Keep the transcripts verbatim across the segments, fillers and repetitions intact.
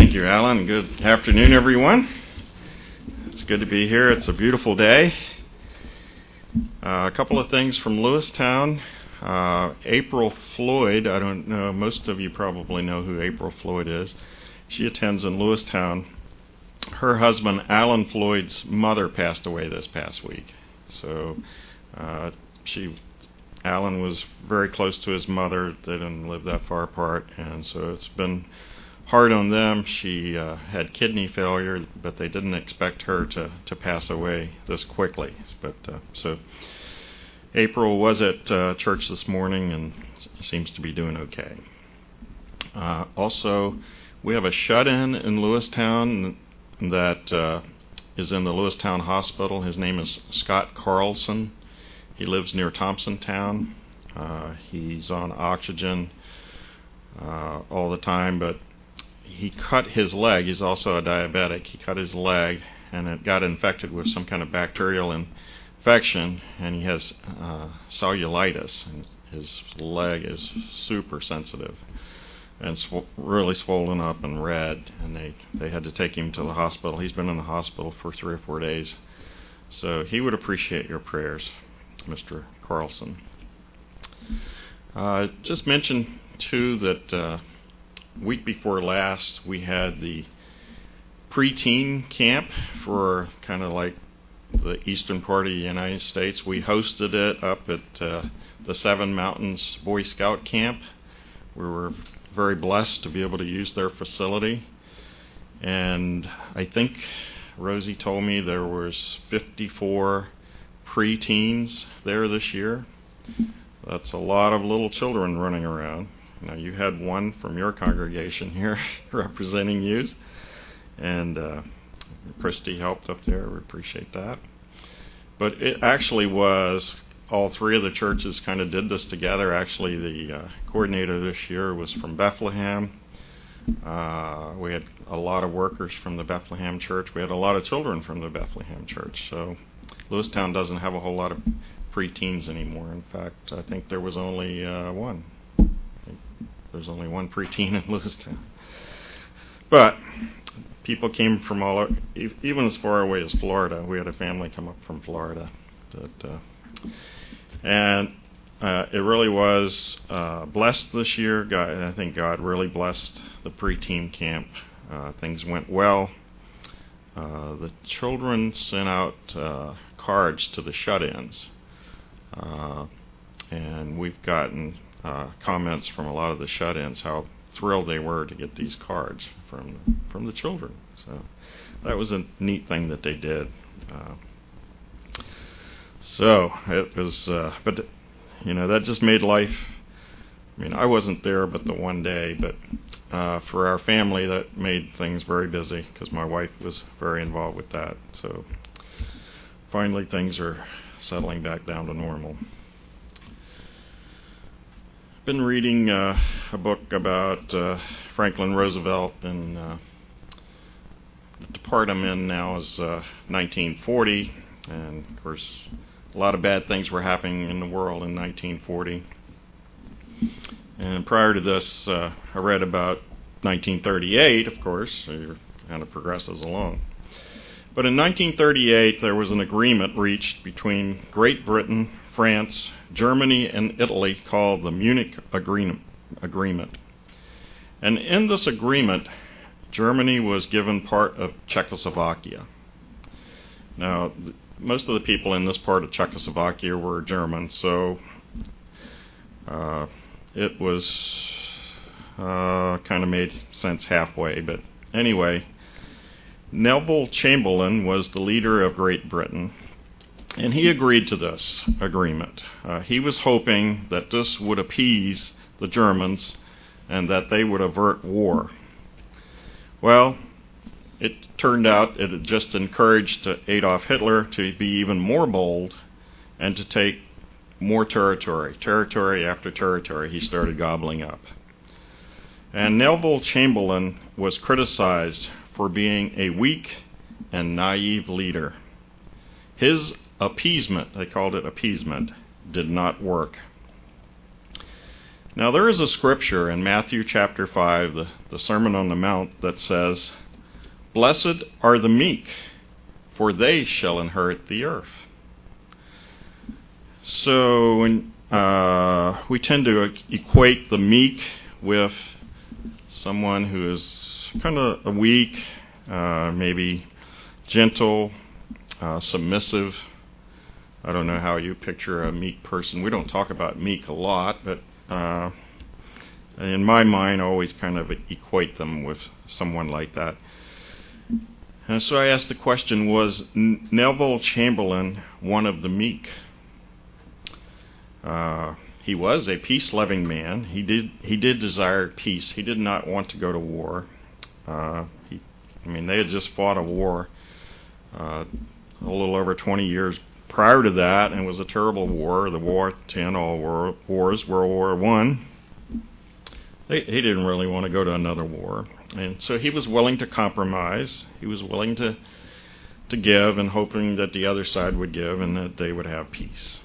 Thank you, Alan. Good afternoon, everyone. It's good to be here. It's a beautiful day. Uh, a couple of things from Lewistown. Uh, April Floyd, I don't know, most of you probably know who April Floyd is. She attends in Lewistown. Her husband, Alan Floyd's mother, passed away this past week. So uh, she, Alan was very close to his mother. They didn't live that far apart, and so it's been hard on them. She uh, had kidney failure, but they didn't expect her to, to pass away this quickly. But uh, so April was at uh, church this morning and seems to be doing okay. Uh, also, we have a shut-in in Lewistown that uh, is in the Lewistown Hospital. His name is Scott Carlson. He lives near Thompsontown. Uh, he's on oxygen uh, all the time, but he cut his leg. He's also a diabetic. He cut his leg, and it got infected with some kind of bacterial infection, and he has uh, cellulitis, and his leg is super sensitive and sw- really swollen up and red, and they, they had to take him to the hospital. He's been in the hospital for three or four days. So he would appreciate your prayers, Mister Carlson. Uh, just mention, too, that uh, week before last, we had the preteen camp for kind of like the eastern part of the United States. We hosted it up at uh, the Seven Mountains Boy Scout Camp. We were very blessed to be able to use their facility. And I think Rosie told me there was fifty-four preteens there this year. That's a lot of little children running around. Now, you had one from your congregation here representing youth, and uh, Christy helped up there. We appreciate that. But it actually was, all three of the churches kind of did this together. Actually, the uh, coordinator this year was from Bethlehem. Uh, we had a lot of workers from the Bethlehem church. We had a lot of children from the Bethlehem church. So Lewistown doesn't have a whole lot of preteens anymore. In fact, I think there was only uh, one. There's only one preteen in Lewistown. But people came from all, even as far away as Florida. We had a family come up from Florida. That, uh, and uh, it really was uh, blessed this year. God, I think God really blessed the preteen camp. Uh, things went well. Uh, the children sent out uh, cards to the shut-ins. Uh, and we've gotten Uh, comments from a lot of the shut-ins how thrilled they were to get these cards from from the children. So that was a neat thing that they did. Uh, so it was, uh, but you know, that just made life. I mean, I wasn't there, but the one day, but uh, for our family, that made things very busy because my wife was very involved with that. So finally, things are settling back down to normal. Been reading uh, a book about uh, Franklin Roosevelt, and uh, the part I'm in now is uh, nineteen forty, and of course a lot of bad things were happening in the world in nineteen forty. And prior to this, uh, I read about nineteen thirty-eight, of course, so it kind of progresses along. But in nineteen thirty-eight, there was an agreement reached between Great Britain, France, Germany, and Italy called the Munich Agreement. And in this agreement, Germany was given part of Czechoslovakia. Now, th- most of the people in this part of Czechoslovakia were German, so uh, it was uh, kind of made sense halfway. But anyway, Neville Chamberlain was the leader of Great Britain, and he agreed to this agreement. Uh, he was hoping that this would appease the Germans and that they would avert war. Well, it turned out it had just encouraged Adolf Hitler to be even more bold and to take more territory. Territory after territory he started gobbling up. And Neville Chamberlain was criticized for being a weak and naive leader. His appeasement, they called it appeasement, did not work. Now, there is a scripture in Matthew chapter five, the, the Sermon on the Mount, that says, "Blessed are the meek, for they shall inherit the earth." So when, uh, we tend to equate the meek with someone who is kind of weak, uh, maybe gentle, uh, submissive. I don't know how you picture a meek person. We don't talk about meek a lot, but uh, in my mind, I always kind of equate them with someone like that. And so I asked the question, was Neville Chamberlain one of the meek? Uh, he was a peace-loving man. He did he did desire peace. He did not want to go to war. Uh, he, I mean, they had just fought a war uh, a little over twenty years prior to that, and it was a terrible war, the war to end all war, wars, World War One. He didn't really want to go to another war, and so he was willing to compromise. He was willing to to give, and hoping that the other side would give, and that they would have peace.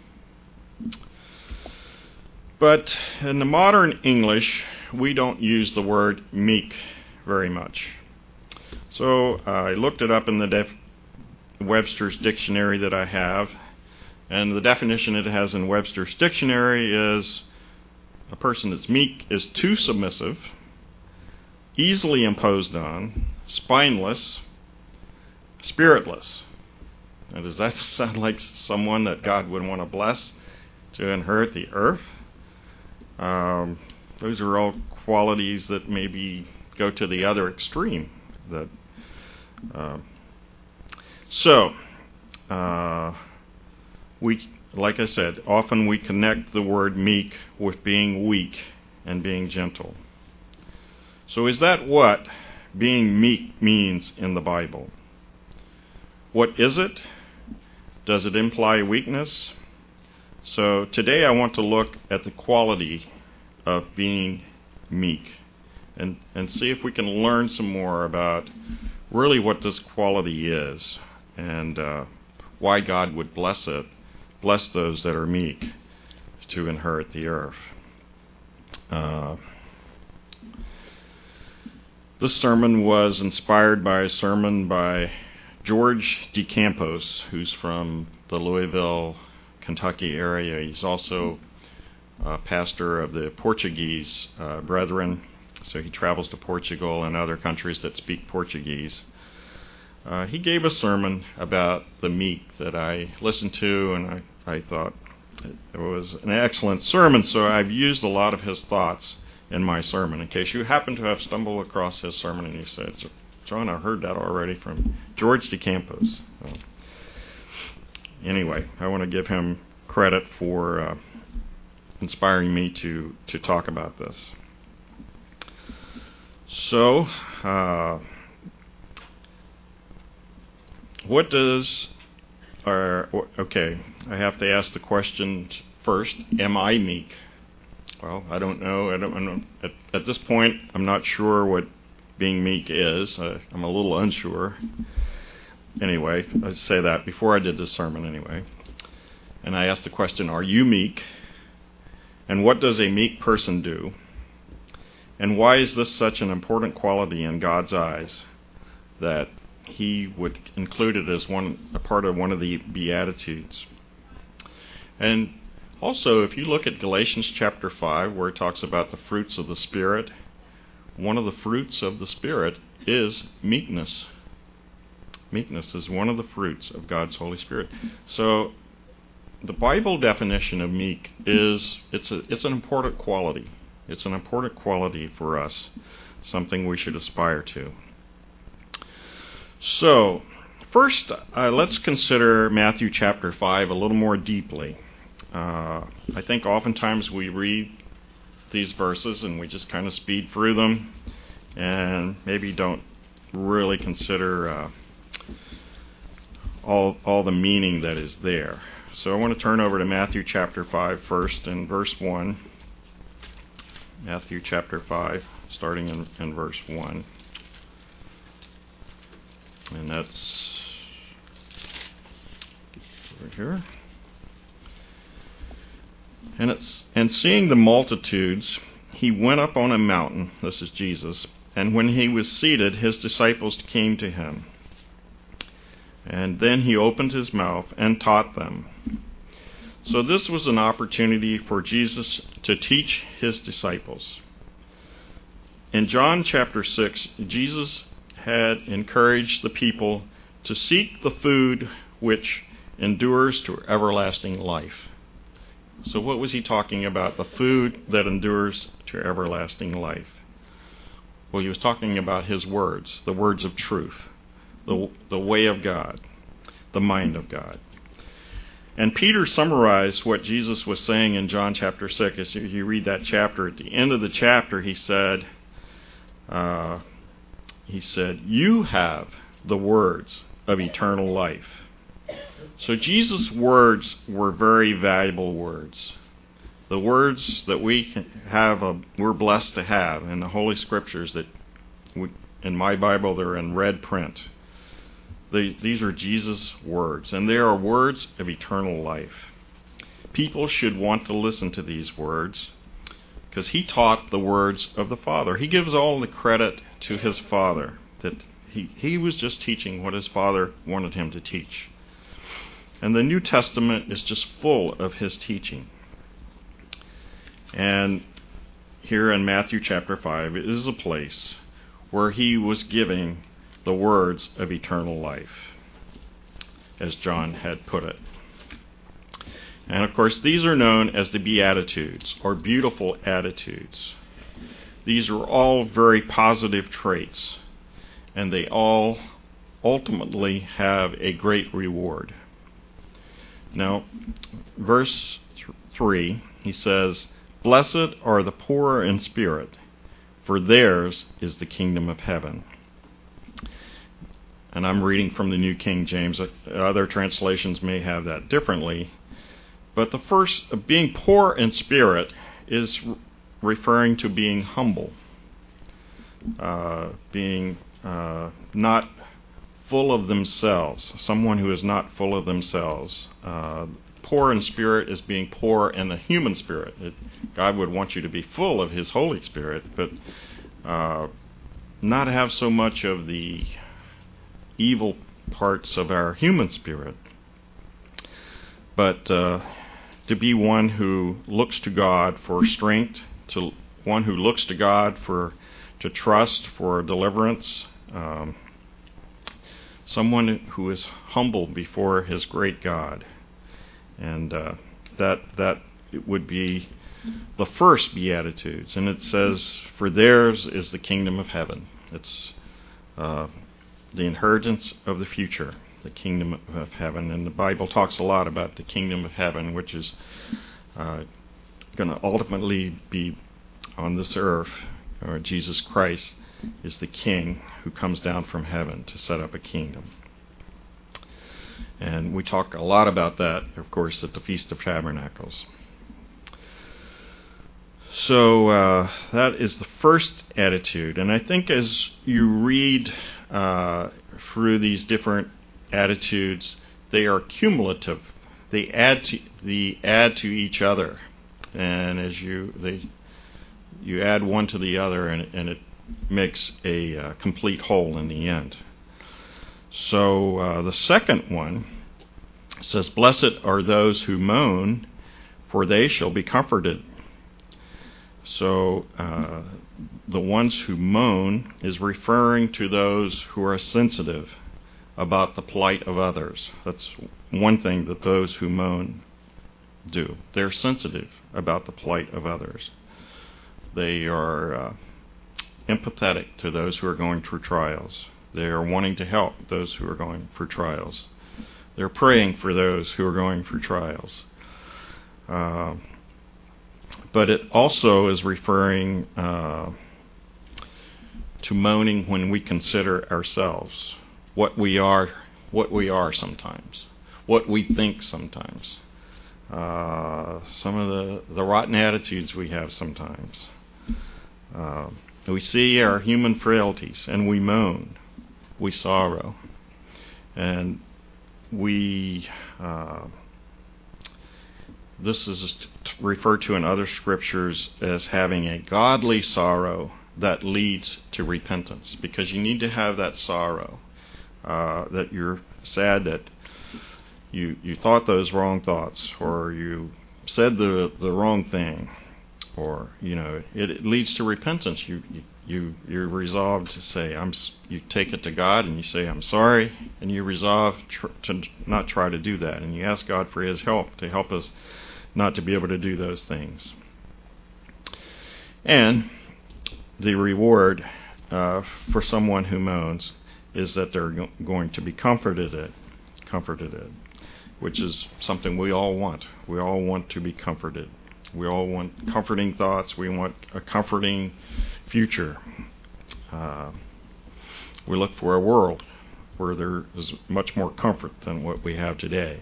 But in the modern English, we don't use the word meek very much. So uh, I looked it up in the def- Webster's dictionary that I have, and the definition it has in Webster's dictionary is a person that's meek is too submissive, easily imposed on, spineless, spiritless. Now, does that sound like someone that God would want to bless to inherit the earth? Um, those are all qualities that maybe go to the other extreme. That uh, so uh, we, like I said, often we connect the word meek with being weak and being gentle. So is that what being meek means in the Bible? What is it? Does it imply weakness? So today I want to look at the quality of being meek and, and see if we can learn some more about really what this quality is and uh, why God would bless it, bless those that are meek to inherit the earth. Uh, this sermon was inspired by a sermon by George DeCampos, who's from the Louisville, Kentucky area. He's also a pastor of the Portuguese uh, Brethren, so he travels to Portugal and other countries that speak Portuguese. Uh, he gave a sermon about the meek that I listened to, and I, I thought it was an excellent sermon, so I've used a lot of his thoughts in my sermon. In case you happen to have stumbled across his sermon and you said, "John, I heard that already from George DeCampos." So, anyway, I want to give him credit for uh, inspiring me to, to talk about this. So, uh, what does, or, okay, I have to ask the question first, am I meek? Well, I don't know. I don't, I don't at, at this point, I'm not sure what being meek is. Uh, I'm a little unsure. Anyway, I say that before I did this sermon anyway. And I asked the question, are you meek? And what does a meek person do? And why is this such an important quality in God's eyes that he would include it as one a part of one of the Beatitudes? And also, if you look at Galatians chapter five, where it talks about the fruits of the Spirit, one of the fruits of the Spirit is meekness. Meekness is one of the fruits of God's Holy Spirit. So the Bible definition of meek is it's a, it's an important quality. It's an important quality for us, something we should aspire to. So, first, uh, let's consider Matthew chapter five a little more deeply. Uh, I think oftentimes we read these verses and we just kind of speed through them and maybe don't really consider uh, all all the meaning that is there. So I want to turn over to Matthew chapter five first in verse one. Matthew chapter five, starting in, in verse one. And that's over here. And it's and seeing the multitudes, he went up on a mountain, this is Jesus, and when he was seated, his disciples came to him. And then he opened his mouth and taught them. So this was an opportunity for Jesus to teach his disciples. In John chapter six, Jesus had encouraged the people to seek the food which endures to everlasting life. So what was he talking about? The food that endures to everlasting life. Well, he was talking about his words, the words of truth, the, the way of God, the mind of God. And Peter summarized what Jesus was saying in John chapter six. As you, you read that chapter, at the end of the chapter, he said, uh, he said, "You have the words of eternal life." So Jesus' words were very valuable words. The words that we have, a, we're blessed to have in the Holy Scriptures that, we, in my Bible, they're in red print. They, these are Jesus' words, and they are words of eternal life. People should want to listen to these words because he taught the words of the Father. He gives all the credit to his Father, that he, he was just teaching what his Father wanted him to teach. And the New Testament is just full of his teaching. And here in Matthew chapter five, it is a place where he was giving the words of eternal life, as John had put it. And of course, these are known as the Beatitudes, or beautiful attitudes. These are all very positive traits, and they all ultimately have a great reward. Now, verse th- three, he says, "Blessed are the poor in spirit, for theirs is the kingdom of heaven." And I'm reading from the New King James. Other translations may have that differently. But the first, being poor in spirit, is referring to being humble, uh, being uh, not full of themselves, someone who is not full of themselves. Uh, poor in spirit is being poor in the human spirit. It, God would want you to be full of his Holy Spirit, but uh, not have so much of the evil parts of our human spirit, but uh, to be one who looks to God for strength, to one who looks to God for to trust for deliverance, um, someone who is humble before his great God. And uh, that that it would be the first Beatitudes. And it says, "For theirs is the kingdom of heaven." It's uh, the inheritance of the future, the kingdom of heaven. And the Bible talks a lot about the kingdom of heaven, which is uh, going to ultimately be on this earth. Or Jesus Christ is the king who comes down from heaven to set up a kingdom. And we talk a lot about that, of course, at the Feast of Tabernacles. So uh, that is the first attitude. And I think as you read uh, through these different attitudes, they are cumulative. They add to the add to each other, and as you they you add one to the other, and, and it makes a uh, complete whole in the end. So uh, the second one says, "Blessed are those who mourn, for they shall be comforted." So uh, the ones who moan is referring to those who are sensitive about the plight of others. That's one thing that those who moan do. They're sensitive about the plight of others. They are uh, empathetic to those who are going through trials. They are wanting to help those who are going through trials. They're praying for those who are going through trials. Uh, but it also is referring uh, to moaning when we consider ourselves, what we are, what we are sometimes, what we think sometimes, uh, some of the, the rotten attitudes we have sometimes. Uh, we see our human frailties and we moan, we sorrow, and we uh, this is referred to in other scriptures as having a godly sorrow that leads to repentance, because you need to have that sorrow, uh, that you're sad that you you thought those wrong thoughts, or you said the the wrong thing, or you know it, it leads to repentance. You you you're resolved to say I'm. You take it to God and you say I'm sorry, and you resolve tr- to not try to do that, and you ask God for His help to help us not to be able to do those things. And the reward uh, for someone who moans is that they're go- going to be comforted it, comforted it, which is something we all want. We all want to be comforted. We all want comforting thoughts. We want a comforting future. Uh, we look for a world where there is much more comfort than what we have today.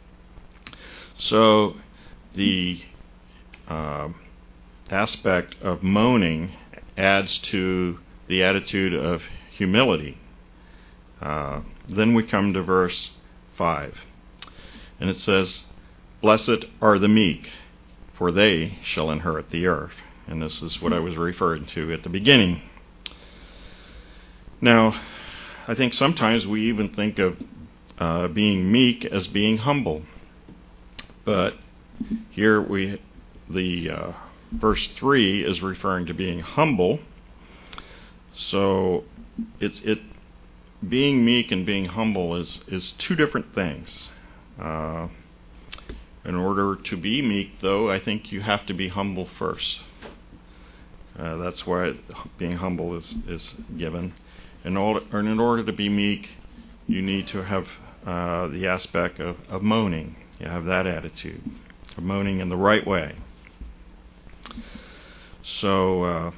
So the uh, aspect of moaning adds to the attitude of humility. Uh, then we come to verse five. And it says, "Blessed are the meek, for they shall inherit the earth." And this is what I was referring to at the beginning. Now, I think sometimes we even think of uh, being meek as being humble. But here we, the uh, verse three is referring to being humble. So it's it being meek and being humble is is two different things. Uh, in order to be meek, though, I think you have to be humble first. Uh, that's why being humble is, is given. In order, and in order to be meek, you need to have uh, the aspect of, of moaning. You have that attitude of moaning in the right way. So uh,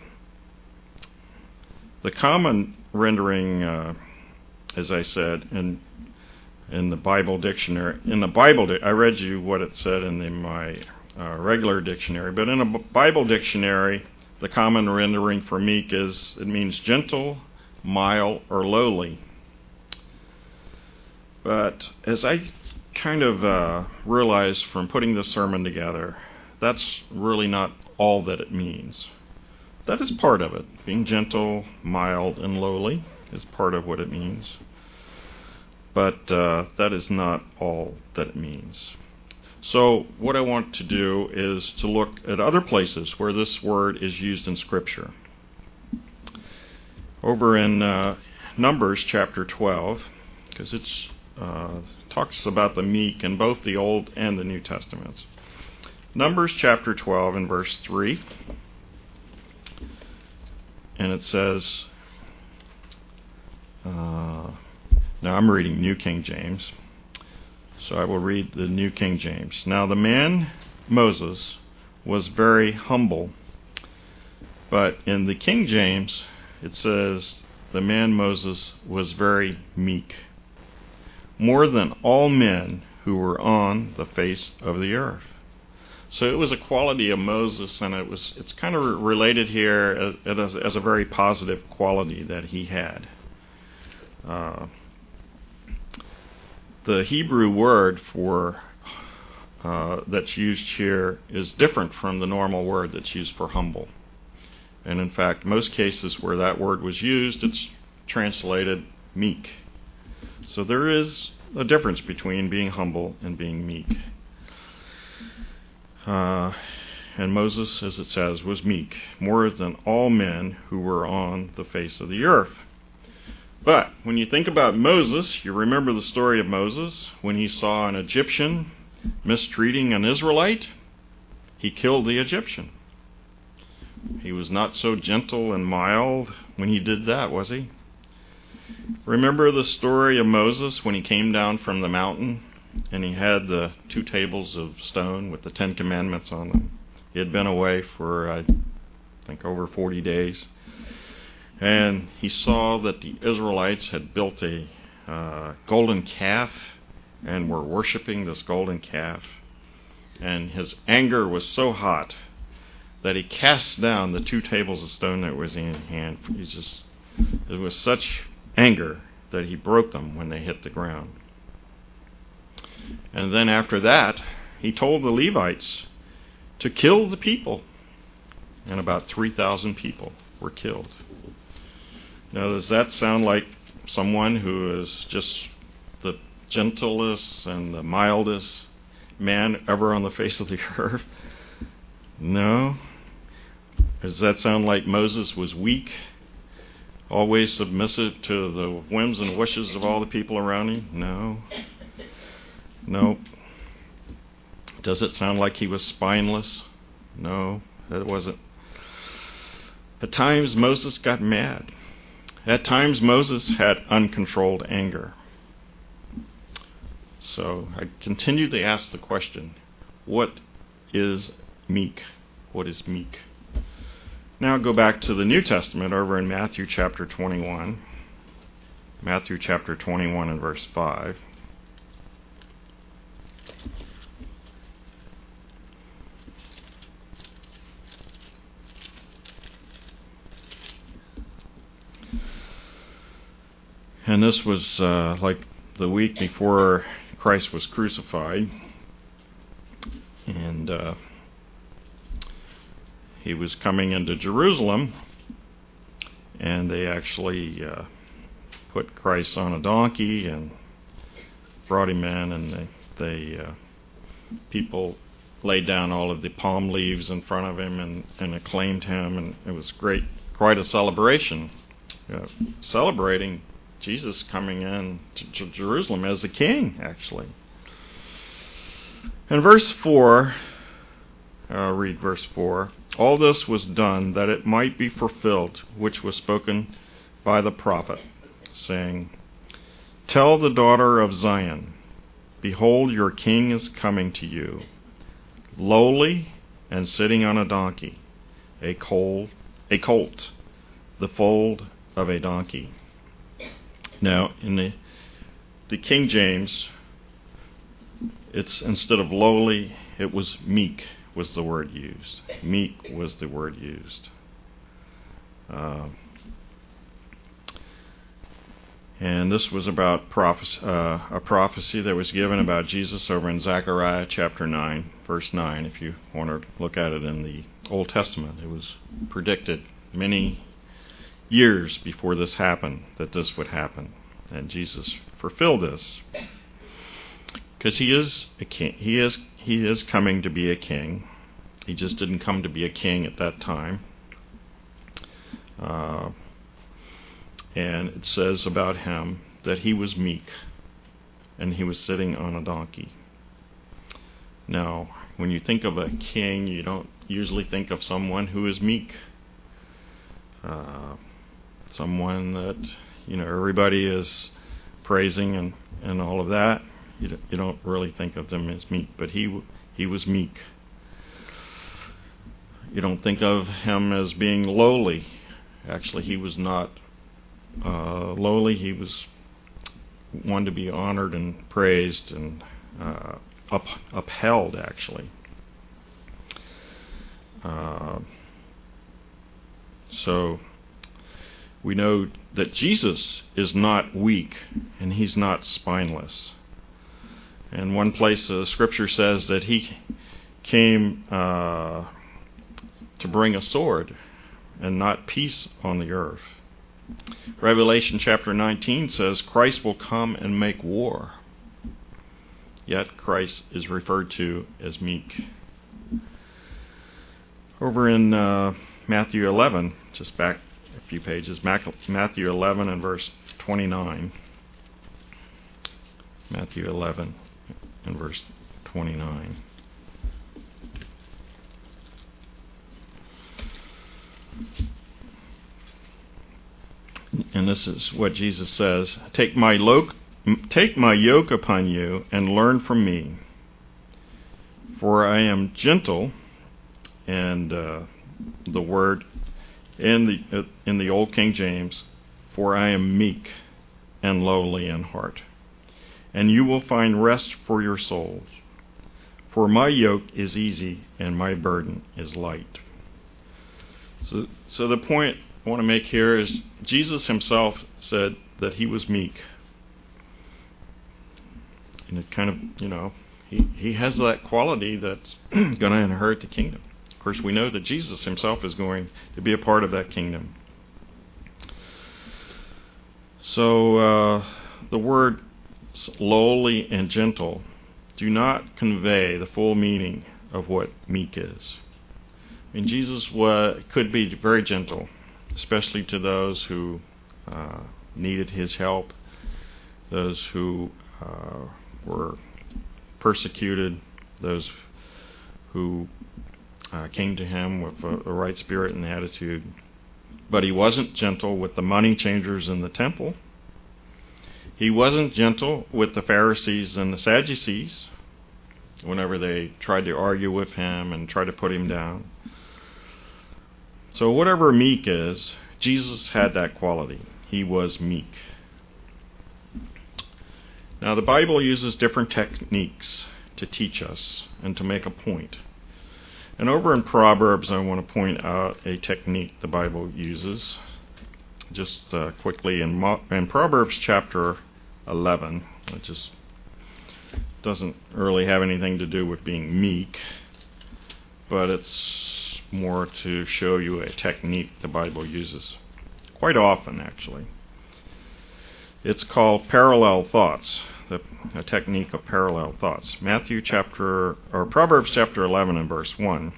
the common rendering, uh, as I said, in in the Bible dictionary, in the Bible, di- I read you what it said in the, my uh, regular dictionary, but in a B- Bible dictionary, the common rendering for meek is, it means gentle, mild, or lowly. But as I kind of uh, realized from putting this sermon together, that's really not all that it means. That is part of it. Being gentle, mild, and lowly is part of what it means. But uh, that is not all that it means. So what I want to do is to look at other places where this word is used in Scripture. Over in uh, Numbers chapter twelve, because it uh, talks about the meek in both the Old and the New Testaments. Numbers chapter twelve and verse three. And it says, uh, now I'm reading New King James, so I will read the New King James. "Now the man Moses was very humble," but in the King James it says, "The man Moses was very meek, more than all men who were on the face of the earth." So it was a quality of Moses, and it was it's kind of related here as, as, as a very positive quality that he had. Uh, the Hebrew word for uh, that's used here is different from the normal word that's used for humble. And in fact, most cases where that word was used, it's translated meek. So there is a difference between being humble and being meek. Uh, and Moses, as it says, was meek, more than all men who were on the face of the earth. But when you think about Moses, you remember the story of Moses when he saw an Egyptian mistreating an Israelite. He killed the Egyptian. He was not so gentle and mild when he did that, was he? Remember the story of Moses when he came down from the mountain and he had the two tables of stone with the Ten Commandments on them. He had been away for, I think, over forty days. And he saw that the Israelites had built a uh, golden calf and were worshiping this golden calf. And his anger was so hot that he cast down the two tables of stone that was in his hand. He just, it was such anger that he broke them when they hit the ground. And then after that, he told the Levites to kill the people, and about three thousand people were killed. Now, does that sound like someone who is just the gentlest and the mildest man ever on the face of the earth? No. Does that sound like Moses was weak, always submissive to the whims and wishes of all the people around him? No. No. Does it sound like he was spineless? No, that wasn't. At times Moses got mad. At times Moses had uncontrolled anger. So I continue to ask the question, what is meek? What is meek? Now go back to the New Testament over in Matthew chapter twenty-one. Matthew chapter twenty-one and verse five. And this was uh, like the week before Christ was crucified. And uh, he was coming into Jerusalem, and they actually uh, put Christ on a donkey and brought him in, and they, they uh, people laid down all of the palm leaves in front of him and, and acclaimed him, and it was great, quite a celebration, uh, celebrating Jesus coming in to Jerusalem as the king, actually. In verse four, I'll read verse four. All this was done that it might be fulfilled, which was spoken by the prophet, saying, Tell the daughter of Zion, behold, your king is coming to you, lowly and sitting on a donkey, a colt, a colt, the foal of a donkey. Now, in the the King James, it's instead of lowly, it was meek was the word used. Meek was the word used. Uh, and this was about prophecy, uh, a prophecy that was given about Jesus over in Zechariah chapter nine, verse nine. If you want to look at it in the Old Testament, it was predicted many years before this happened, that this would happen. And Jesus fulfilled this. Because he is a king. He is he is coming to be a king. He just didn't come to be a king at that time. Uh, and it says about him that he was meek, and he was sitting on a donkey. Now, when you think of a king, you don't usually think of someone who is meek. Uh, someone that, you know, everybody is praising and, and all of that. You don't, you don't really think of them as meek, but he he was meek. You don't think of him as being lowly. Actually, he was not uh, lowly. He was one to be honored and praised and uh, up, upheld, actually. Uh, so we know that Jesus is not weak, and he's not spineless. In one place, the scripture says that he came uh, to bring a sword and not peace on the earth. Revelation chapter nineteen says Christ will come and make war. Yet Christ is referred to as meek. Over in uh, Matthew eleven, just back a few pages, Matthew eleven and verse twenty-nine. Matthew eleven and verse twenty-nine. And this is what Jesus says: Take my yoke, take my yoke upon you and learn from me, for I am gentle. And uh, the word in the uh, in the Old King James, for I am meek and lowly in heart, and you will find rest for your souls. For my yoke is easy and my burden is light. So, so the point I want to make here is Jesus himself said that he was meek. And it kind of, you know, he, he has that quality that's going to inherit the kingdom. Of course, we know that Jesus himself is going to be a part of that kingdom. So uh, the word lowly and gentle do not convey the full meaning of what meek is. I mean, Jesus wa- could be very gentle, especially to those who uh, needed his help, those who uh, were persecuted, those who uh, came to him with a, a right spirit and attitude. But he wasn't gentle with the money changers in the temple. He wasn't gentle with the Pharisees and the Sadducees whenever they tried to argue with him and try to put him down. So whatever meek is, Jesus had that quality. He was meek. Now the Bible uses different techniques to teach us and to make a point. And over in Proverbs, I want to point out a technique the Bible uses. Just uh, quickly, in, Mo- in Proverbs chapter eleven, it just doesn't really have anything to do with being meek, but it's more to show you a technique the Bible uses quite often, actually. It's called parallel thoughts, the a technique of parallel thoughts. Matthew chapter, or Proverbs chapter eleven and verse one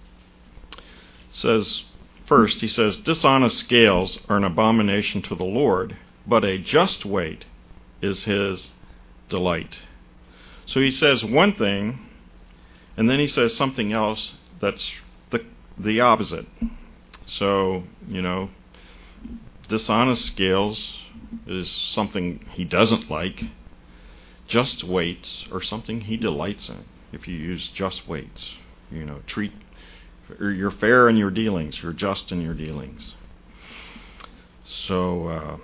says, first he says, dishonest scales are an abomination to the Lord, but a just weight is his delight. So he says one thing, and then he says something else that's the the opposite. So, you know, dishonest scales is something he doesn't like. Just weights are something he delights in. If you use just weights, you know, treat, you're fair in your dealings, you're just in your dealings. So uh,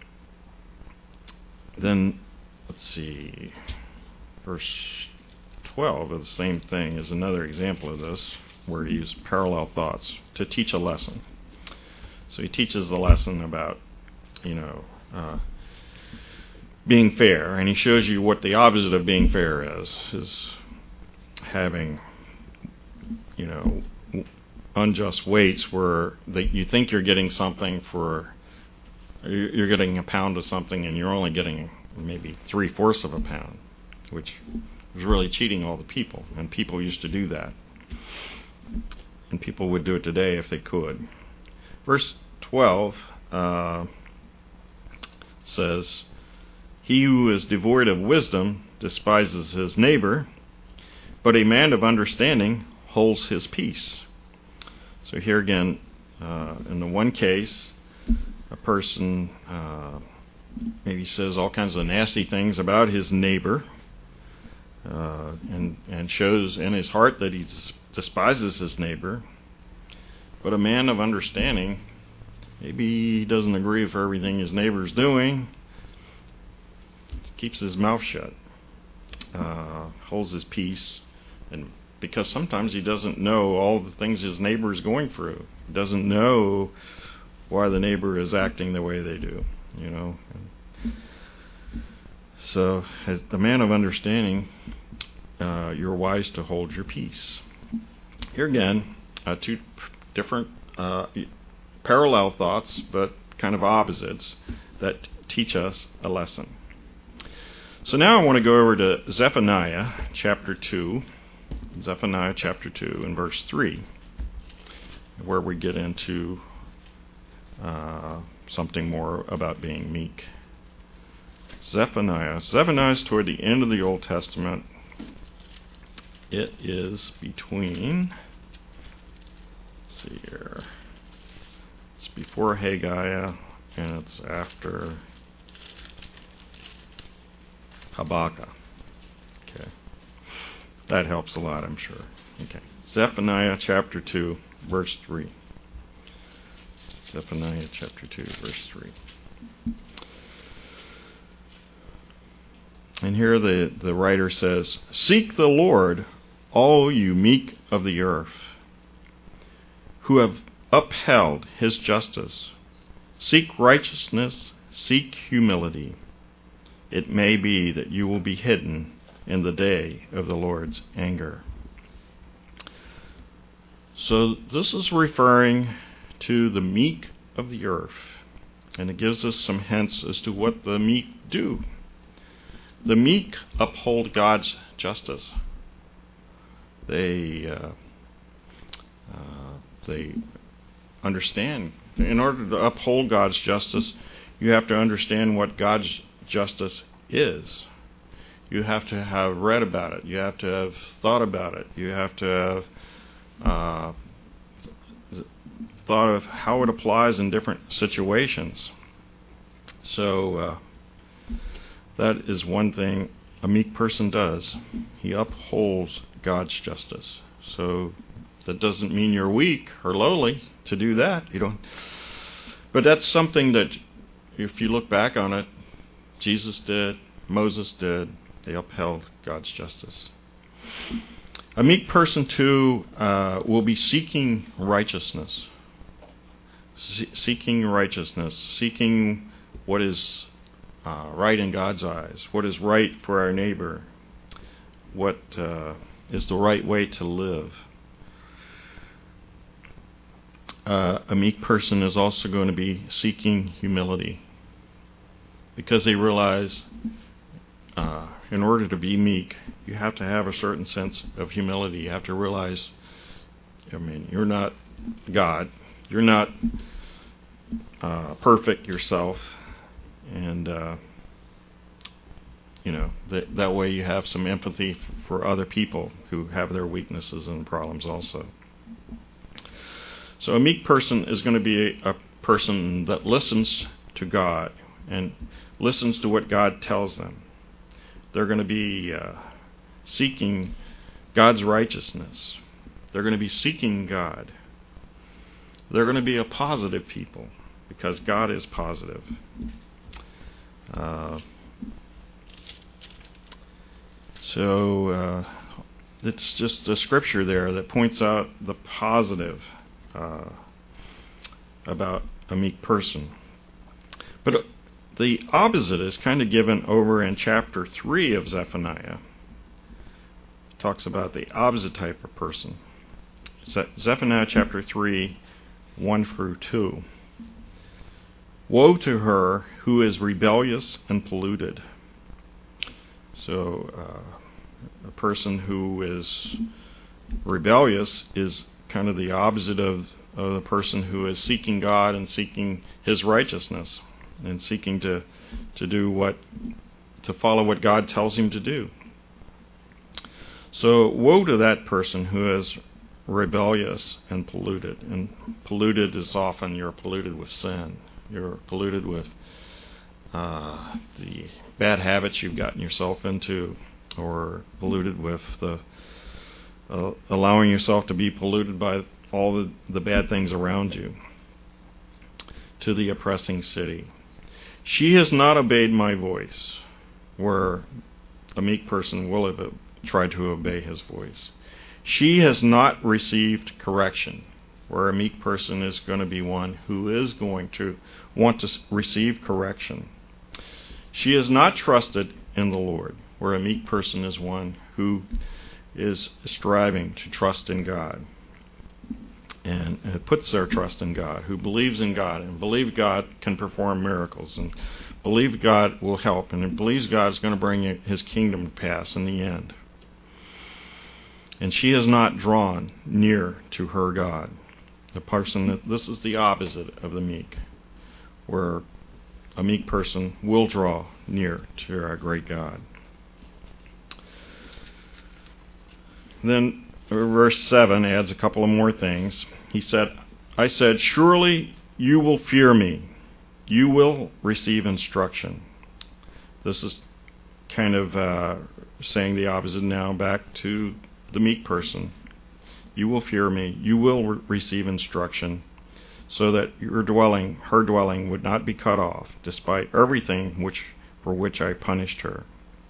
then, let's see, verse twelve of the same thing is another example of this, where he uses parallel thoughts to teach a lesson. So he teaches the lesson about, you know, uh, being fair, and he shows you what the opposite of being fair is, is having, you know, unjust weights where that you think you're getting something for, you're getting a pound of something and you're only getting maybe three-fourths of a pound, which is really cheating all the people, and people used to do that. And people would do it today if they could. Verse twelve uh, says, he who is devoid of wisdom despises his neighbor, but a man of understanding holds his peace. So here again, uh, in the one case, a person uh, maybe says all kinds of nasty things about his neighbor, uh, and, and shows in his heart that he despises his neighbor. But a man of understanding, maybe he doesn't agree with everything his neighbor's doing, keeps his mouth shut, uh, holds his peace, and because sometimes he doesn't know all the things his neighbor is going through. He doesn't know why the neighbor is acting the way they do, you know. So, as the man of understanding, uh, you're wise to hold your peace. Here again, uh, two different uh, parallel thoughts, but kind of opposites, that teach us a lesson. So now I want to go over to Zephaniah chapter two, Zephaniah chapter two and verse three, where we get into uh, something more about being meek. Zephaniah. Zephaniah is toward the end of the Old Testament. It is between, let's see here, it's before Haggai and it's after Habakkuk. Okay. That helps a lot, I'm sure. Okay. Zephaniah chapter two, verse three. Zephaniah chapter two, verse three. And here the, the writer says, seek the Lord, all you meek of the earth, who have upheld his justice. Seek righteousness, seek humility. It may be that you will be hidden in the day of the Lord's anger. So this is referring to the meek of the earth, and it gives us some hints as to what the meek do. The meek uphold God's justice. They uh, uh, they understand. In order to uphold God's justice, you have to understand what God's justice is. You have to have read about it. You have to have thought about it. You have to have uh, thought of how it applies in different situations. So uh, that is one thing a meek person does. He upholds God's justice. So that doesn't mean you're weak or lowly to do that. You don't. But that's something that, if you look back on it, Jesus did, Moses did. They upheld God's justice. A meek person, too, uh, will be seeking righteousness. Se- seeking righteousness. Seeking what is uh, right in God's eyes. What is right for our neighbor. What uh, is the right way to live. Uh, a meek person is also going to be seeking humility, because they realize uh, in order to be meek, you have to have a certain sense of humility. You have to realize, I mean, you're not God. You're not uh, perfect yourself. And, uh, you know, that, that way you have some empathy for other people who have their weaknesses and problems also. So a meek person is going to be a, a person that listens to God and listens to what God tells them. They're going to be uh, seeking God's righteousness. They're going to be seeking God. They're going to be a positive people, because God is positive. Uh, so uh, it's just a scripture there that points out the positive Uh, about a meek person. But uh, the opposite is kind of given over in chapter three of Zephaniah. It talks about the opposite type of person. Ze- Zephaniah chapter three, one through two. Woe to her who is rebellious and polluted. So uh, a person who is rebellious is kind of the opposite of, of the person who is seeking God and seeking His righteousness and seeking to to do what to follow what God tells him to do. So woe to that person who is rebellious and polluted. And polluted is often you're polluted with sin. You're polluted with uh, the bad habits you've gotten yourself into, or polluted with the Uh, allowing yourself to be polluted by all the, the bad things around you. To the oppressing city. She has not obeyed my voice, where a meek person will have tried to obey his voice. She has not received correction, where a meek person is going to be one who is going to want to receive correction. She has not trusted in the Lord, where a meek person is one who is striving to trust in God and uh, puts their trust in God, who believes in God and believes God can perform miracles and believes God will help and believes God is going to bring His kingdom to pass in the end. And she has not drawn near to her God. The person that this is the opposite of the meek, where a meek person will draw near to our great God. Then verse seven adds a couple of more things. He said, I said, surely you will fear me. You will receive instruction. This is kind of uh, saying the opposite now back to the meek person. You will fear me. You will re- receive instruction, so that your dwelling, her dwelling, would not be cut off, despite everything which for which I punished her.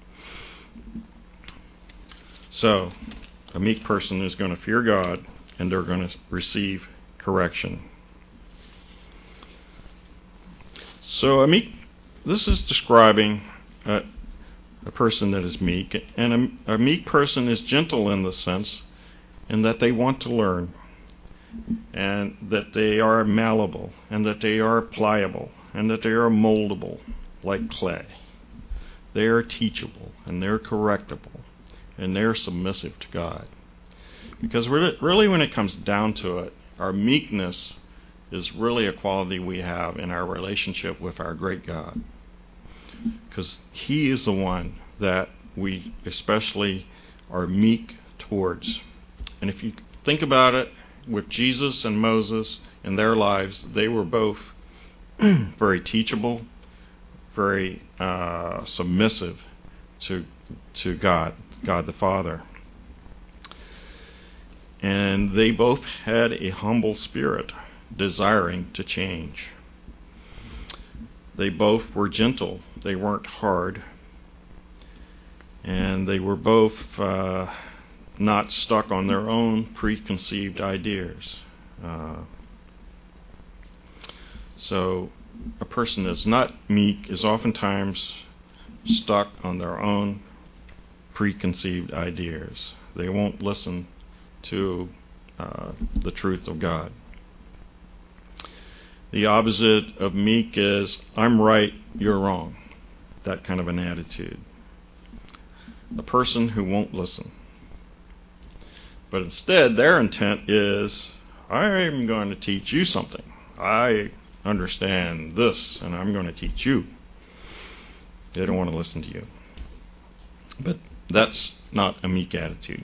So, a meek person is going to fear God, and they're going to receive correction. So, a meek, this is describing uh, a person that is meek. And a, a meek person is gentle in the sense in that they want to learn, and that they are malleable, and that they are pliable, and that they are moldable like clay. They are teachable, and they're correctable, and they're submissive to God. Because really, really when it comes down to it, our meekness is really a quality we have in our relationship with our great God. Because He is the one that we especially are meek towards. And if you think about it, with Jesus and Moses in their lives, they were both very teachable, very uh, submissive to to God, God the Father. And they both had a humble spirit, desiring to change. They both were gentle. They weren't hard. And they were both uh, not stuck on their own preconceived ideas. Uh, so a person that's not meek is oftentimes stuck on their own preconceived ideas. They won't listen to uh, the truth of God. The opposite of meek is, I'm right, you're wrong. That kind of an attitude. A person who won't listen. But instead, their intent is, I'm going to teach you something. I understand this, and I'm going to teach you. They don't want to listen to you. But that's not a meek attitude.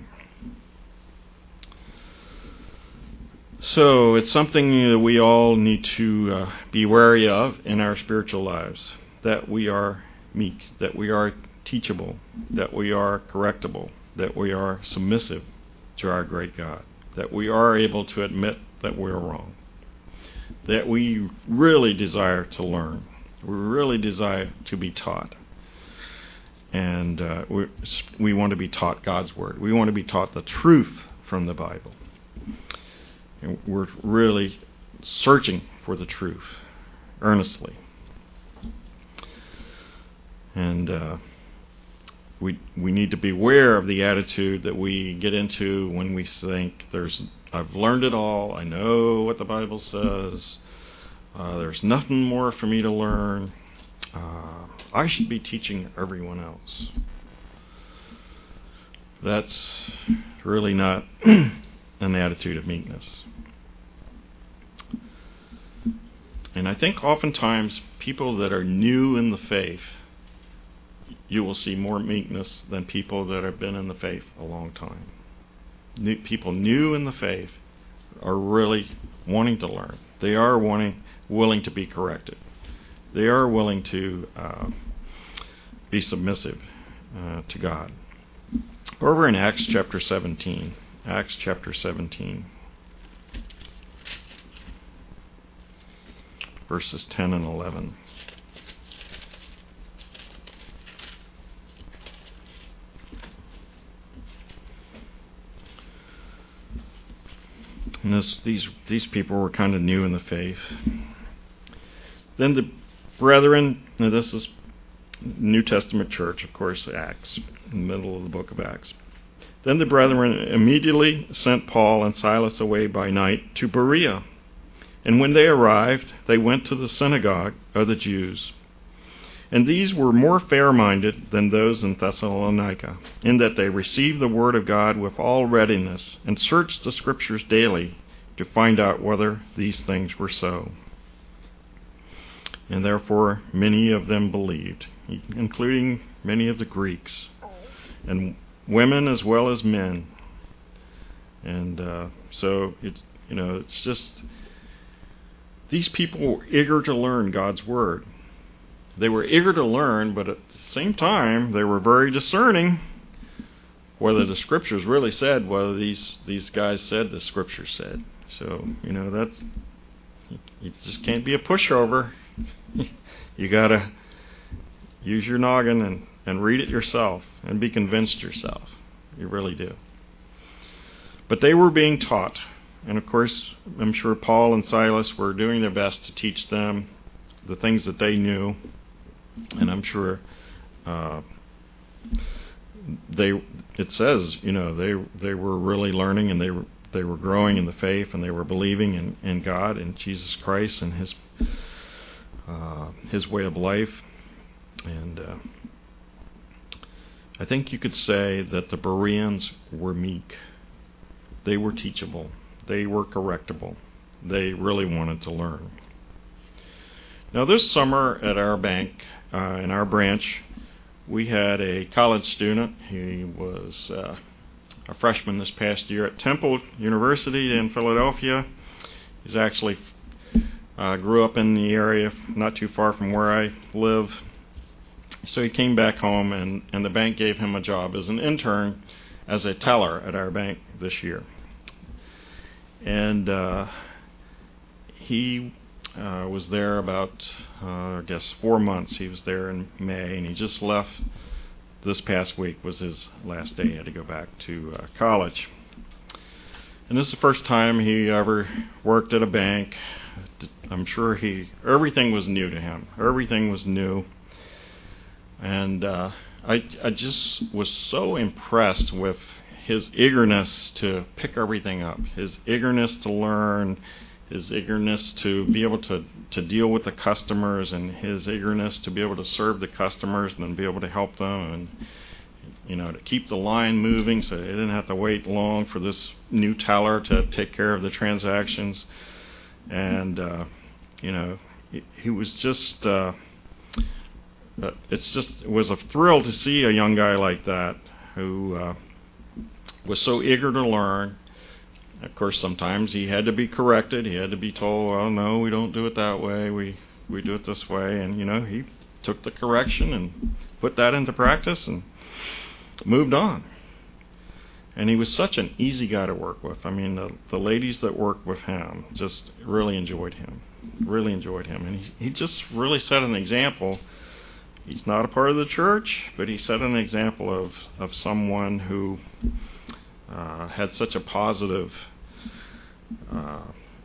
So it's something that we all need to uh, be wary of in our spiritual lives, that we are meek, that we are teachable, that we are correctable, that we are submissive to our great God, that we are able to admit that we're wrong, that we really desire to learn, we really desire to be taught, and uh, we, we want to be taught God's Word. We want to be taught the truth from the Bible. And we're really searching for the truth earnestly. And uh, we we need to beware of the attitude that we get into when we think, "There's I've learned it all. I know what the Bible says. Uh, there's nothing more for me to learn. Uh, I should be teaching everyone else." That's really not an attitude of meekness. And I think oftentimes people that are new in the faith, you will see more meekness than people that have been in the faith a long time. New, people new in the faith are really wanting to learn. They are wanting, willing to be corrected. They are willing to uh, be submissive uh, to God. Over in Acts chapter seventeen, Acts chapter seventeen, verses ten and eleven. And this, these these people were kind of new in the faith. Then the brethren, now this is New Testament church, of course, Acts, in the middle of the book of Acts. Then the brethren immediately sent Paul and Silas away by night to Berea. And when they arrived, they went to the synagogue of the Jews. And these were more fair-minded than those in Thessalonica, in that they received the word of God with all readiness, and searched the Scriptures daily to find out whether these things were so. And therefore many of them believed, including many of the Greeks, and women as well as men. And uh, so, it, you know, it's just, these people were eager to learn God's Word. They were eager to learn, but at the same time, they were very discerning whether the Scriptures really said, whether these, these guys said the Scriptures said. So, you know, that's, you just can't be a pushover. You got to use your noggin and, and read it yourself and be convinced yourself. You really do. But they were being taught. And of course, I'm sure Paul and Silas were doing their best to teach them the things that they knew. And I'm sure uh, they it says, you know, they they were really learning, and they were they were growing in the faith, and they were believing in, in God and Jesus Christ and His uh, His way of life. And uh, I think you could say that the Bereans were meek. They were teachable. They were correctable. They really wanted to learn. Now, this summer at our bank, uh, in our branch, we had a college student. He was uh, a freshman this past year at Temple University in Philadelphia. He's actually uh, grew up in the area not too far from where I live. So he came back home, and, and the bank gave him a job as an intern as a teller at our bank this year. And uh, he uh, was there about, uh, I guess, four months. He was there in May, and he just left. This past week was his last day. He had to go back to uh, college. And this is the first time he ever worked at a bank. I'm sure he, everything was new to him. Everything was new. And uh, I, I just was so impressed with his eagerness to pick everything up, his eagerness to learn, his eagerness to be able to, to deal with the customers, and his eagerness to be able to serve the customers and then be able to help them, and you know, to keep the line moving so they didn't have to wait long for this new teller to take care of the transactions. And uh, you know, he, he was just uh, it's just it was a thrill to see a young guy like that who uh, was so eager to learn. Of course, sometimes he had to be corrected. He had to be told, "Well, no, we don't do it that way. We we do it this way." And you know, he took the correction and put that into practice and moved on. And he was such an easy guy to work with. I mean, the the ladies that worked with him just really enjoyed him, really enjoyed him, and he he just really set an example. He's not a part of the church, but he set an example of of someone who uh, had such a positive. Uh,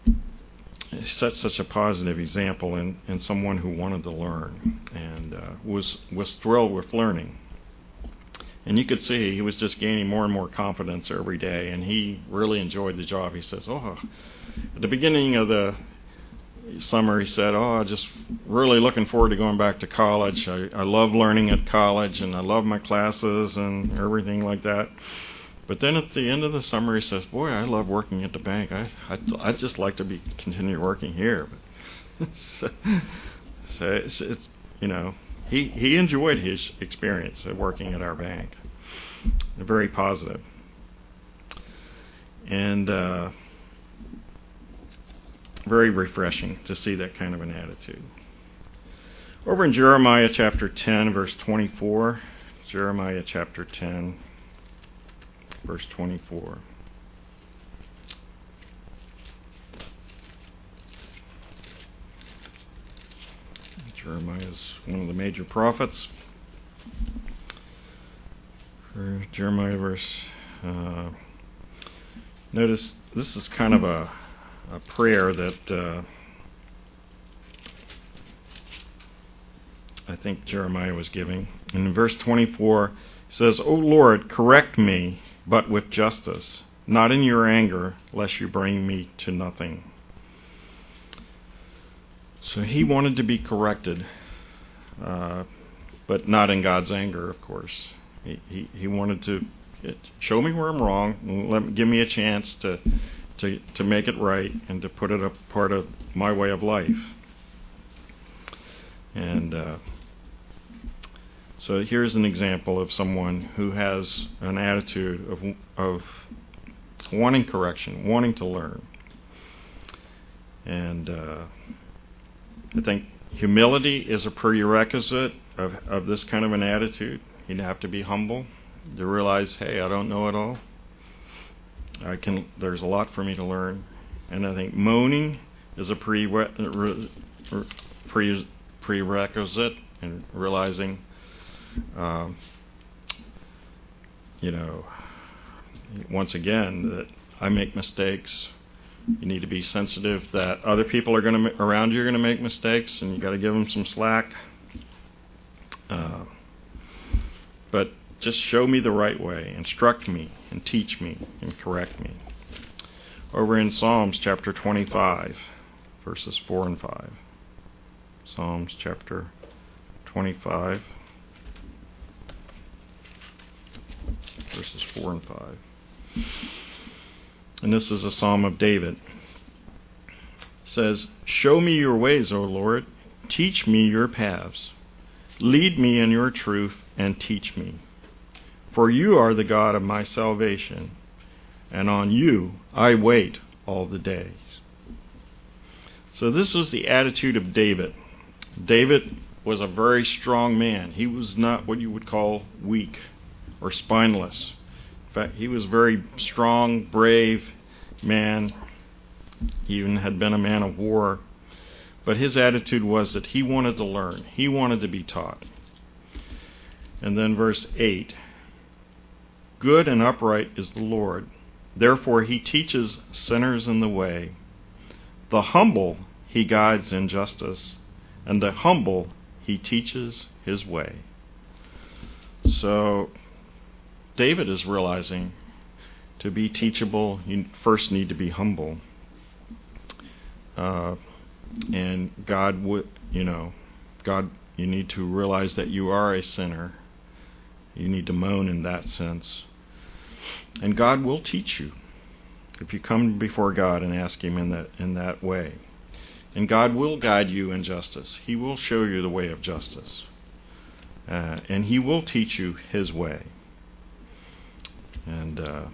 set such a positive example in, in someone who wanted to learn and uh, was was thrilled with learning. And you could see he was just gaining more and more confidence every day, and he really enjoyed the job. He says, "Oh," at the beginning of the summer, he said, "Oh, I'm just really looking forward to going back to college. I, I love learning at college, and I love my classes and everything like that." But then at the end of the summer, he says, "Boy, I love working at the bank. I I I'd just like to be continue working here." But so, so it's, it's you know he he enjoyed his experience of working at our bank. Very positive. And uh, very refreshing to see that kind of an attitude. Over in Jeremiah chapter ten, verse twenty-four, Jeremiah chapter ten. Verse twenty-four. Jeremiah is one of the major prophets. For Jeremiah verse, uh, notice this is kind of a, a prayer that uh, I think Jeremiah was giving. And in verse twenty-four, it says, "O Lord, correct me, but with justice, not in your anger, lest you bring me to nothing." So he wanted to be corrected, uh, but not in God's anger, of course. He he, he wanted to show me where I'm wrong, and let give me a chance to to to make it right and to put it a part of my way of life. And uh, so here's an example of someone who has an attitude of of wanting correction, wanting to learn. And uh, I think humility is a prerequisite of, of this kind of an attitude. You have to be humble to realize, hey, I don't know it all. I can. There's a lot for me to learn. And I think moaning is a pre, pre, prerequisite in realizing Um, you know, once again, that I make mistakes. You need to be sensitive that other people are going to around you are going to make mistakes, and you got to give them some slack. Uh, but just show me the right way, instruct me, and teach me, and correct me. Over in Psalms chapter twenty-five, verses four and five. Psalms chapter twenty-five, verses four and five. And this is a psalm of David. It says, "Show me your ways, O Lord. Teach me your paths. Lead me in your truth and teach me. For you are the God of my salvation, and on you I wait all the days." So this was the attitude of David. David was a very strong man. He was not what you would call weak or spineless. In fact, he was a very strong, brave man. He even had been a man of war. But his attitude was that he wanted to learn. He wanted to be taught. And then verse eight. "Good and upright is the Lord. Therefore he teaches sinners in the way. The humble he guides in justice, and the humble he teaches his way." So David is realizing to be teachable, you first need to be humble. Uh, and God would, you know, God, you need to realize that you are a sinner. You need to moan in that sense. And God will teach you if you come before God and ask Him in that in that way. And God will guide you in justice. He will show you the way of justice. Uh, and He will teach you His way. And uh,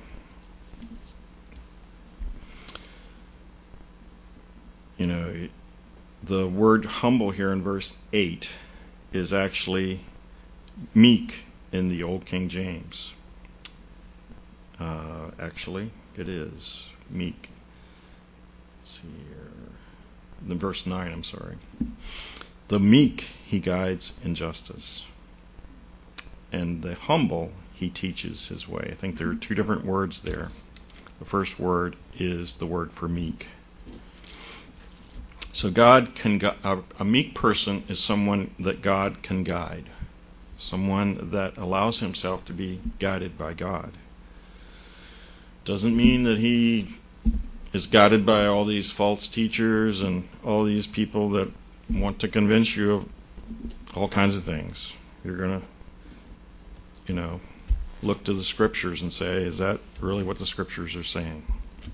you know, the word humble here in verse eight is actually meek in the Old King James. Uh, actually, it is meek. Let's see here. The verse nine, I'm sorry. The meek He guides in justice, and the humble He teaches His way. I think there are two different words there. The first word is the word for meek. So God can gu- a, a meek person is someone that God can guide, someone that allows himself to be guided by God. Doesn't mean that he is guided by all these false teachers and all these people that want to convince you of all kinds of things. You're going to, you know, look to the Scriptures and say, is that really what the Scriptures are saying?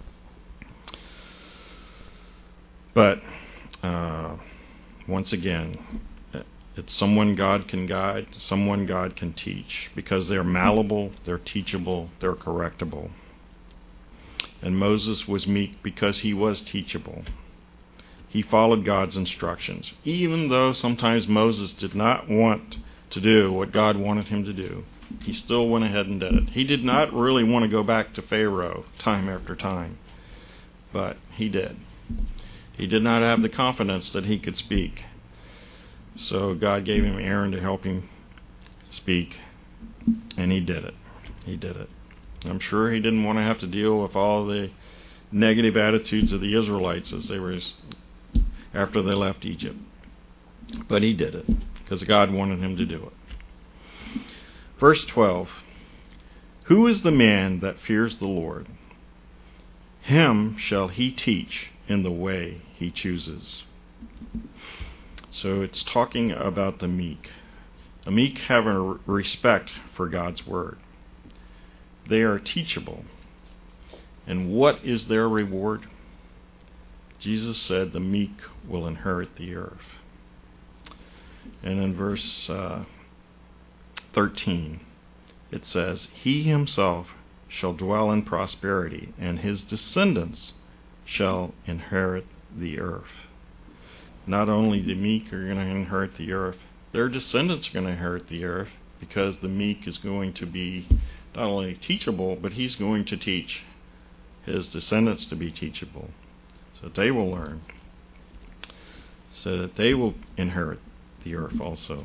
But uh, once again, it's someone God can guide, someone God can teach, because they're malleable, they're teachable, they're correctable. And Moses was meek because he was teachable. He followed God's instructions, even though sometimes Moses did not want to do what God wanted him to do. He still went ahead and did it. He did not really want to go back to Pharaoh time after time, but he did. He did not have the confidence that he could speak. So God gave him Aaron to help him speak, and he did it. He did it. I'm sure he didn't want to have to deal with all the negative attitudes of the Israelites as they were after they left Egypt. But he did it because God wanted him to do it. Verse twelve. Who is the man that fears the Lord? Him shall he teach in the way he chooses. So it's talking about the meek. The meek have a respect for God's word. They are teachable. And what is their reward? Jesus said the meek will inherit the earth. And in verse uh, thirteen, it says, He himself shall dwell in prosperity, and his descendants shall inherit the earth. Not only the meek are going to inherit the earth, their descendants are going to inherit the earth, because the meek is going to be not only teachable, but he's going to teach his descendants to be teachable, so that they will learn, so that they will inherit the earth also.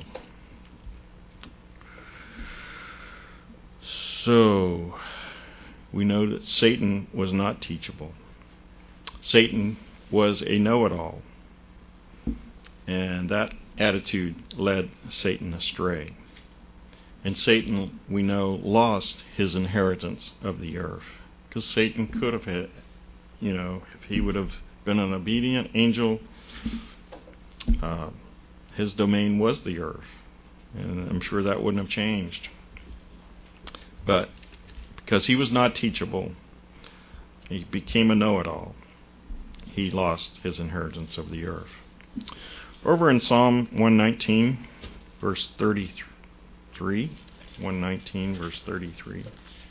So, we know that Satan was not teachable. Satan was a know-it-all, and that attitude led Satan astray. And Satan, we know, lost his inheritance of the earth. Because Satan could have had, you know, if he would have been an obedient angel, uh, his domain was the earth. And I'm sure that wouldn't have changed. But because he was not teachable, he became a know-it-all. He lost his inheritance of the earth. Over in Psalm one nineteen, verse thirty-three, one nineteen, verse thirty-three.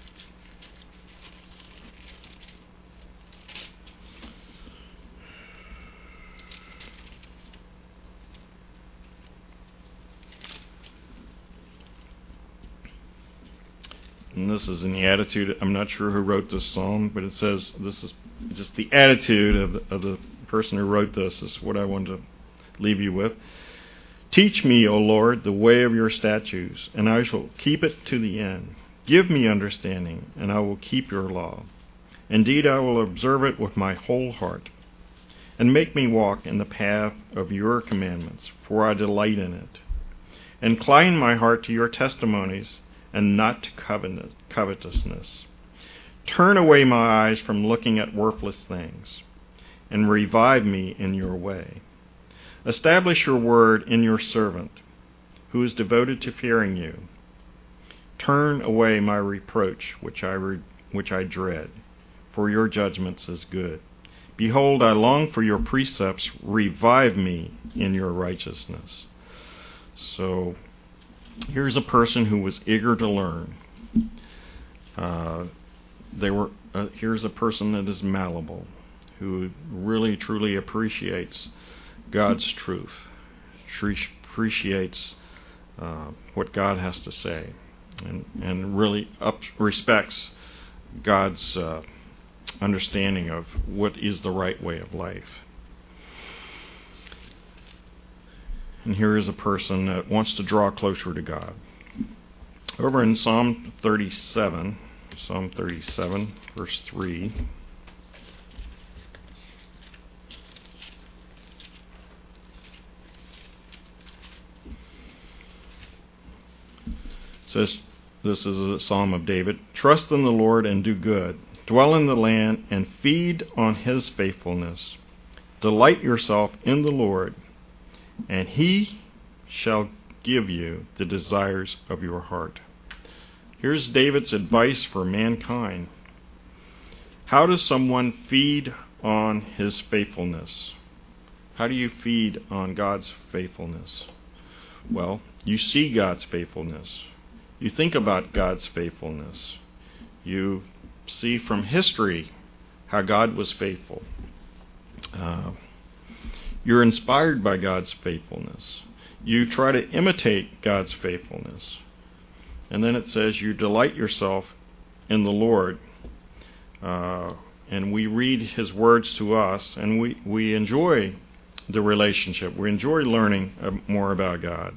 And this is in the attitude, I'm not sure who wrote this psalm, but it says, this is just the attitude of the, of the person who wrote this is what I want to leave you with. Teach me, O Lord, the way of your statutes, and I shall keep it to the end. Give me understanding, and I will keep your law. Indeed, I will observe it with my whole heart. And make me walk in the path of your commandments, for I delight in it. Incline my heart to your testimonies, and not to covetousness. Turn away my eyes from looking at worthless things, and revive me in your way. Establish your word in your servant, who is devoted to fearing you. Turn away my reproach, which I re- which I dread, for your judgments is good. Behold, I long for your precepts. Revive me in your righteousness. So, here's a person who was eager to learn. Uh, they were. Uh, here's a person that is malleable, who really truly appreciates God's truth, appreciates uh, what God has to say, and and really up, respects God's uh, understanding of what is the right way of life. And here is a person that wants to draw closer to God. Over in Psalm thirty-seven, Psalm thirty-seven, verse three. It says, this is a psalm of David. Trust in the Lord and do good. Dwell in the land and feed on his faithfulness. Delight yourself in the Lord, and he shall give you the desires of your heart. Here's David's advice for mankind. How does someone feed on his faithfulness? How do you feed on God's faithfulness? Well, you see God's faithfulness. You think about God's faithfulness. You see from history how God was faithful. Uh, you're inspired by God's faithfulness. You try to imitate God's faithfulness. And then it says you delight yourself in the Lord. Uh, and we read his words to us, and we, we enjoy the relationship. We enjoy learning uh, more about God.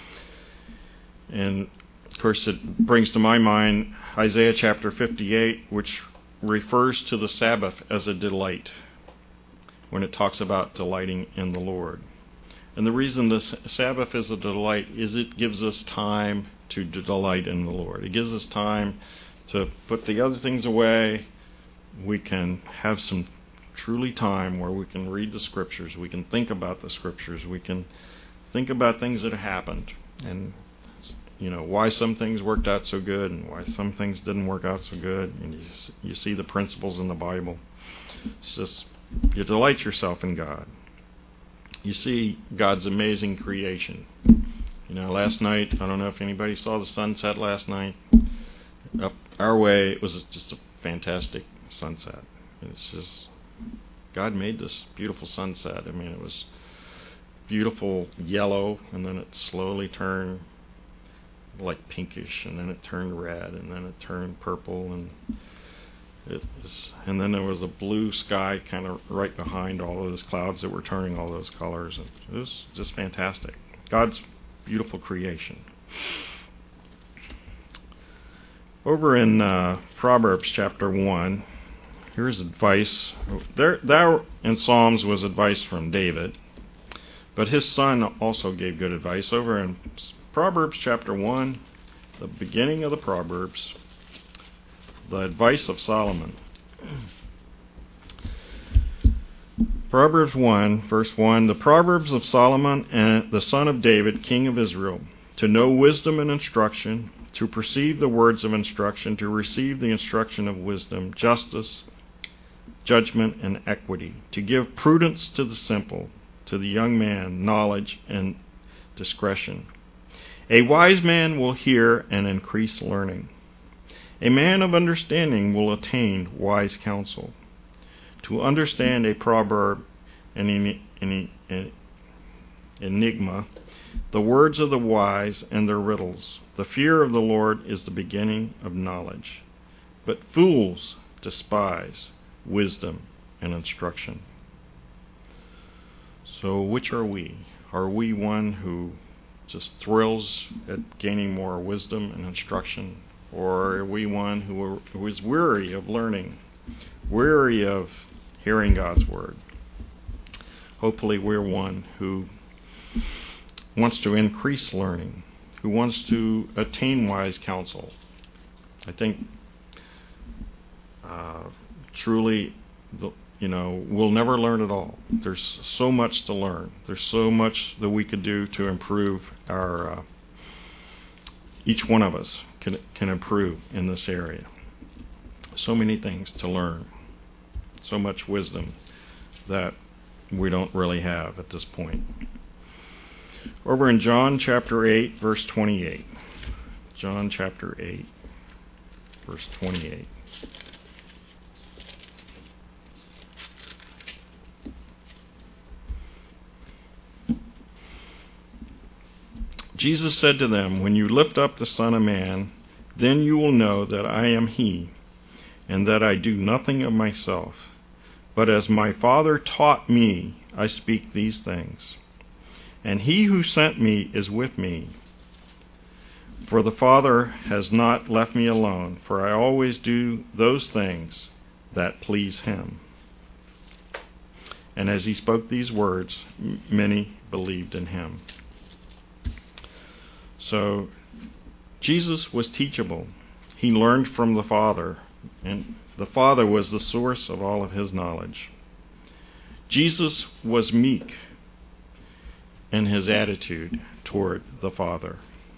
And of course, it brings to my mind Isaiah chapter fifty-eight, which refers to the Sabbath as a delight when it talks about delighting in the Lord. And the reason the Sabbath is a delight is it gives us time to delight in the Lord. It gives us time to put the other things away. We can have some truly time where we can read the Scriptures. We can think about the Scriptures. We can think about things that have happened, and you know, why some things worked out so good and why some things didn't work out so good. And you, you see the principles in the Bible. It's just, you delight yourself in God. You see God's amazing creation. You know, last night, I don't know if anybody saw the sunset last night. Up our way, it was just a fantastic sunset. It's just, God made this beautiful sunset. I mean, it was beautiful yellow, and then it slowly turned like pinkish, and then it turned red, and then it turned purple, and it was, and then there was a blue sky kind of right behind all of those clouds that were turning all those colors. And it was just fantastic. God's beautiful creation. Over in uh, Proverbs chapter one, here's advice. There, there in Psalms was advice from David, but his son also gave good advice. Over in Proverbs chapter one, the beginning of the Proverbs, the advice of Solomon. Proverbs one, verse one, the Proverbs of Solomon, and the son of David, king of Israel, to know wisdom and instruction, to perceive the words of instruction, to receive the instruction of wisdom, justice, judgment, and equity, to give prudence to the simple, to the young man knowledge and discretion. A wise man will hear and increase learning. A man of understanding will attain wise counsel. To understand a proverb, an enigma, the words of the wise and their riddles. The fear of the Lord is the beginning of knowledge, but fools despise wisdom and instruction. So which are we? Are we one who just thrills at gaining more wisdom and instruction? Or are we one who, are, who is weary of learning, weary of hearing God's word? Hopefully we're one who wants to increase learning, who wants to attain wise counsel. I think uh, truly, the, you know, we'll never learn it all. There's so much to learn. There's so much that we could do to improve our, uh, each one of us can, can improve in this area. So many things to learn. So much wisdom that we don't really have at this point. Over in John chapter eight, verse twenty-eight. John chapter eight, verse twenty-eight. Jesus said to them, when you lift up the Son of Man, then you will know that I am he, and that I do nothing of myself. But as my Father taught me, I speak these things. And he who sent me is with me. For the Father has not left me alone, for I always do those things that please him. And as he spoke these words, many believed in him. So Jesus was teachable. He learned from the Father, and the Father was the source of all of his knowledge. Jesus was meek in his attitude toward the Father.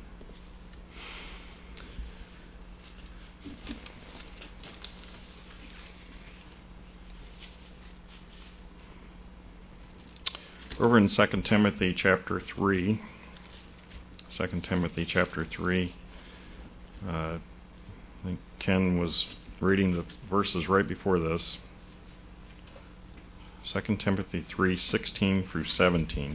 Over in Second Timothy chapter three, Second Timothy chapter three, uh, I think Ken was reading the verses right before this. Second Timothy three, sixteen through seventeen.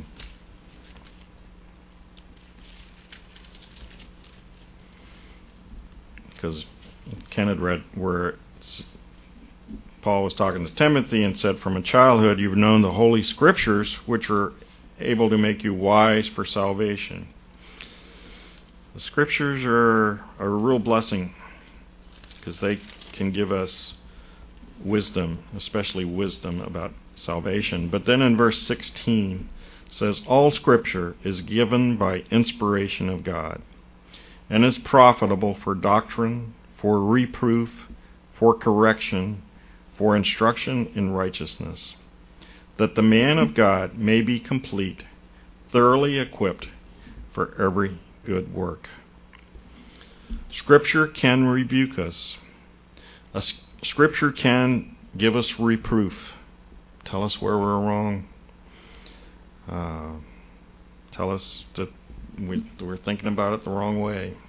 Because Ken had read where Paul was talking to Timothy and said, from a childhood you've known the Holy Scriptures, which are able to make you wise for salvation. The Scriptures are, are a real blessing because they can give us wisdom, especially wisdom about salvation. But then in verse sixteen it says, all Scripture is given by inspiration of God and is profitable for doctrine, for reproof, for correction, for instruction in righteousness, that the man of God may be complete, thoroughly equipped for every good work. Scripture can rebuke us. A Scripture can give us reproof, tell us where we're wrong, uh, tell us that we, we're thinking about it the wrong way.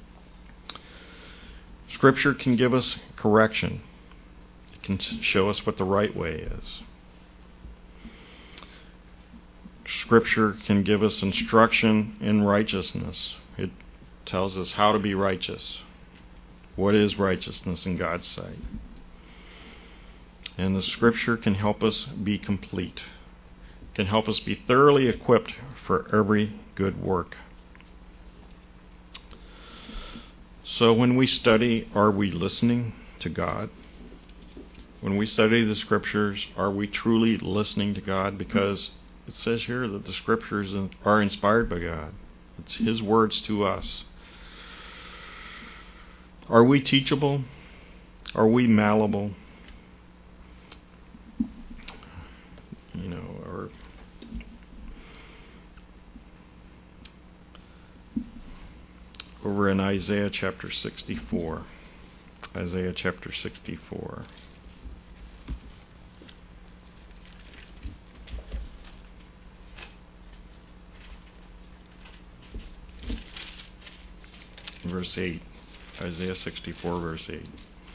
Scripture can give us correction. It can show us what the right way is. Scripture can give us instruction in righteousness. It tells us how to be righteous. What is righteousness in God's sight? And the Scripture can help us be complete. It can help us be thoroughly equipped for every good work. So when we study, are we listening to God? When we study the Scriptures, are we truly listening to God? Because it says here that the Scriptures are inspired by God. It's His words to us. Are we teachable? Are we malleable? You know, or over in Isaiah chapter sixty-four. Isaiah chapter sixty-four. Verse eight. Isaiah sixty-four, verse eight.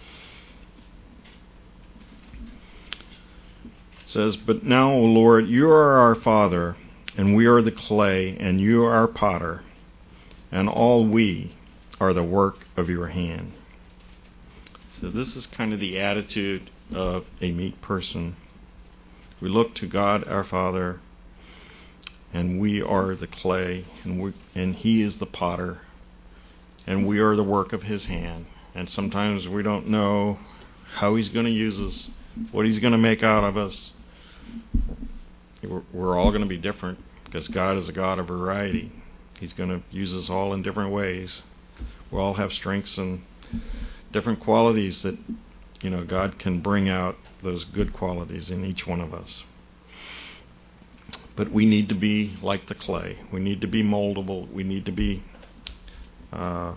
It says, "But now, O Lord, you are our Father, and we are the clay, and you are our potter, and all we are the work of your hand." So this is kind of the attitude of a meek person. We look to God our Father, and we are the clay, and we, and He is the potter, and we are the work of His hand. And sometimes we don't know how He's going to use us, what He's going to make out of us. We're, we're all going to be different, because God is a God of variety. He's going to use us all in different ways. We all have strengths and different qualities that, you know, God can bring out those good qualities in each one of us. But we need to be like the clay. We need to be moldable. We need to be uh,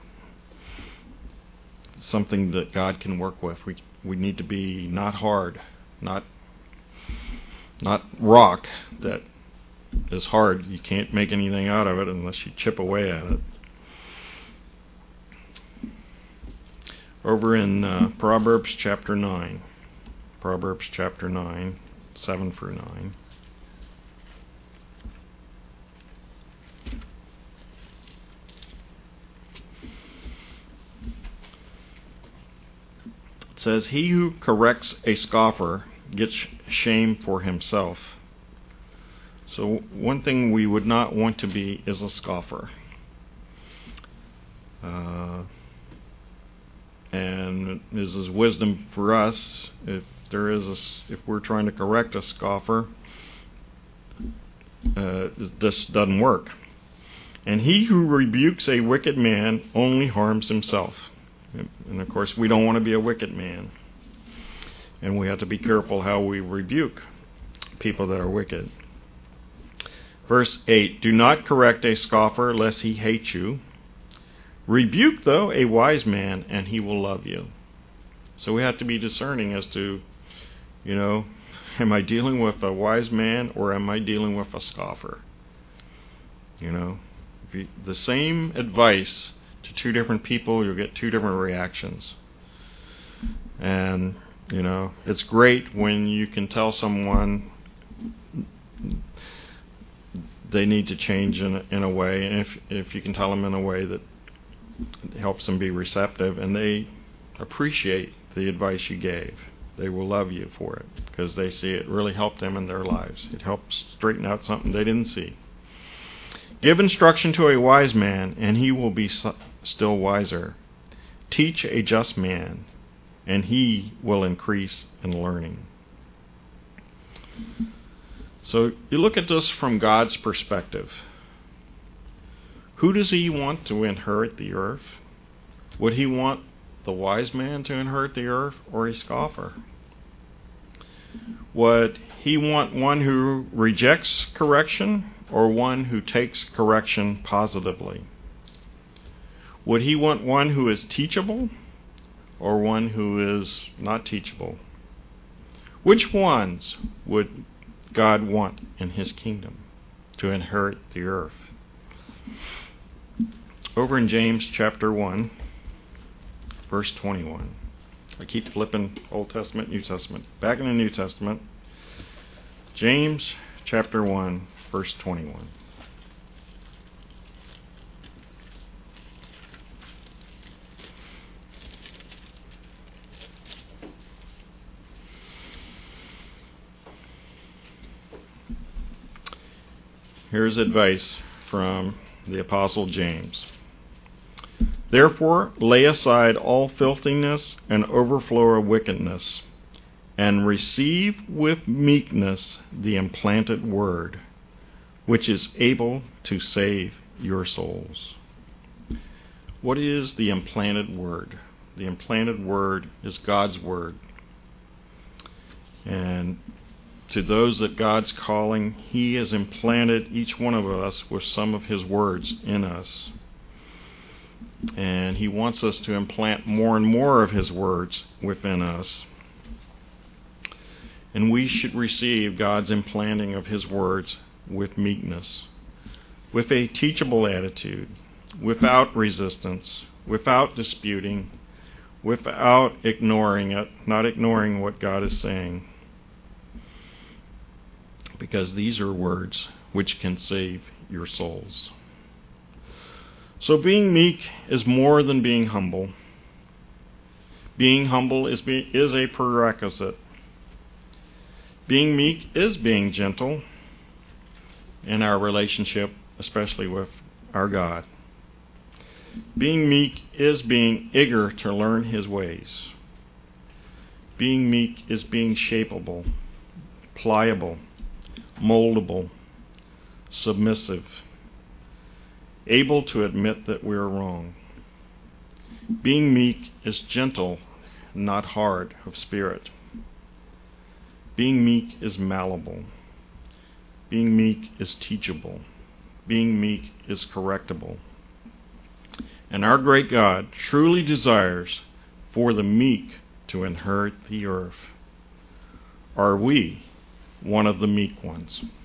something that God can work with. We we need to be not hard, not not rock that is hard. You can't make anything out of it unless you chip away at it. Over in uh, Proverbs chapter nine, Proverbs chapter nine, seven through nine. It says, "He who corrects a scoffer gets shame for himself." So one thing we would not want to be is a scoffer. Uh, and this is wisdom for us. If there is a, if we're trying to correct a scoffer, uh, this doesn't work. "And he who rebukes a wicked man only harms himself." And of course, we don't want to be a wicked man. And we have to be careful how we rebuke people that are wicked. Verse eight, "Do not correct a scoffer, lest he hate you. Rebuke, though, a wise man, and he will love you." So we have to be discerning as to, you know, am I dealing with a wise man or am I dealing with a scoffer? You know, if you, the same advice to two different people, you'll get two different reactions. And, you know, it's great when you can tell someone they need to change in a, in a way, and if if you can tell them in a way that helps them be receptive and they appreciate the advice you gave, they will love you for it because they see it really helped them in their lives. It helps straighten out something they didn't see. "Give instruction to a wise man, and he will be still wiser. Teach a just man, and he will increase in learning." So you look at this from God's perspective. Who does He want to inherit the earth? Would He want the wise man to inherit the earth or a scoffer? Would He want one who rejects correction or one who takes correction positively? Would He want one who is teachable or one who is not teachable? Which ones would God want in His kingdom to inherit the earth? Over in James chapter one, verse twenty-one. I keep flipping Old Testament, New Testament. Back in the New Testament, James chapter one, verse twenty-one. Here's advice from the Apostle James. "Therefore, lay aside all filthiness and overflow of wickedness, and receive with meekness the implanted word, which is able to save your souls." What is the implanted word? The implanted word is God's word. And to those that God's calling, He has implanted each one of us with some of His words in us. And He wants us to implant more and more of His words within us. And we should receive God's implanting of His words with meekness, with a teachable attitude, without resistance, without disputing, without ignoring it, not ignoring what God is saying. Because these are words which can save your souls. So being meek is more than being humble. Being humble is, be, is a prerequisite. Being meek is being gentle in our relationship, especially with our God. Being meek is being eager to learn His ways. Being meek is being shapeable, pliable, moldable, submissive, able to admit that we're wrong. Being meek is gentle, not hard of spirit. Being meek is malleable. Being meek is teachable. Being meek is correctable. And our great God truly desires for the meek to inherit the earth. Are we one of the meek ones?